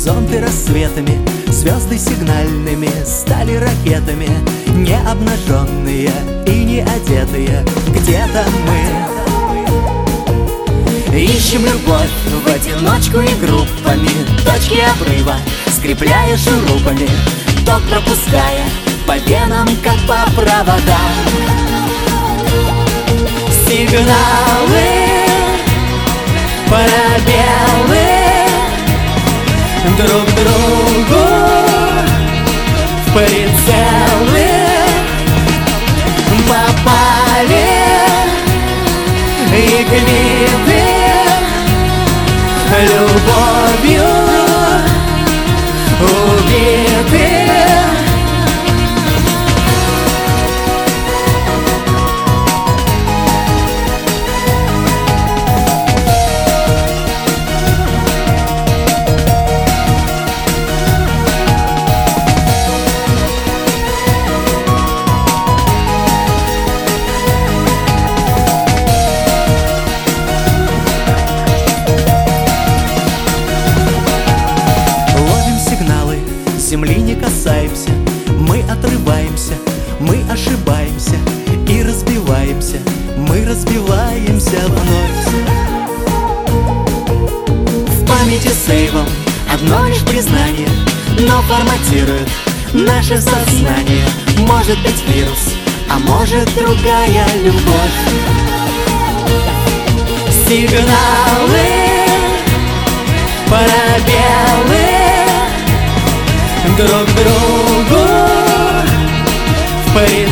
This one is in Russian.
горизонты рассветами, звезды сигнальными стали ракетами. Не обнаженные и не одетые, где-то мы ищем любовь в одиночку и группами, точки обрыва скрепляя шурупами, ток пропуская по венам, как по проводам. Сигналы, парабеллы друг другу в прицелы попали, и квиты любовью убиты. Земли не касаемся, мы отрываемся, мы ошибаемся и разбиваемся, мы разбиваемся вновь. В памяти сейвом одно лишь признание, но форматирует наше сознание. Может быть вирус, а может другая любовь. Сигналы, парабеллы друг другу в